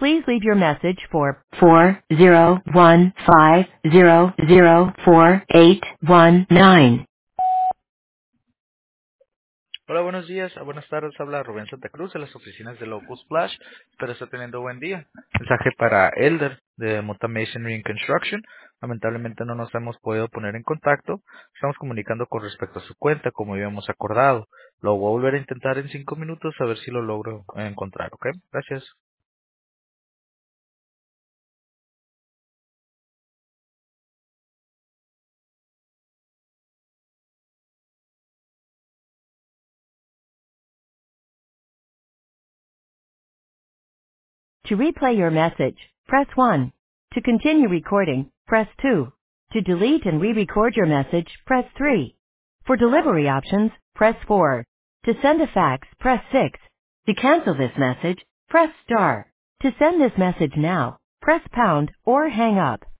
Please leave your message for 401-500-4819. Hola, buenos días, buenas tardes, habla Rubén Santa Cruz de las oficinas de Locus Splash. Espero esté teniendo buen día. Mensaje para Elder de Mota Masonry and Construction. Lamentablemente no nos hemos podido poner en contacto. Estamos comunicando con respecto a su cuenta, como habíamos acordado. Lo voy a volver a intentar en 5 minutos a ver si lo logro encontrar, ¿ok? Gracias. To replay your message, press 1. To continue recording, press 2. To delete and re-record your message, press 3. For delivery options, press 4. To send a fax, press 6. To cancel this message, press star. To send this message now, press pound or hang up.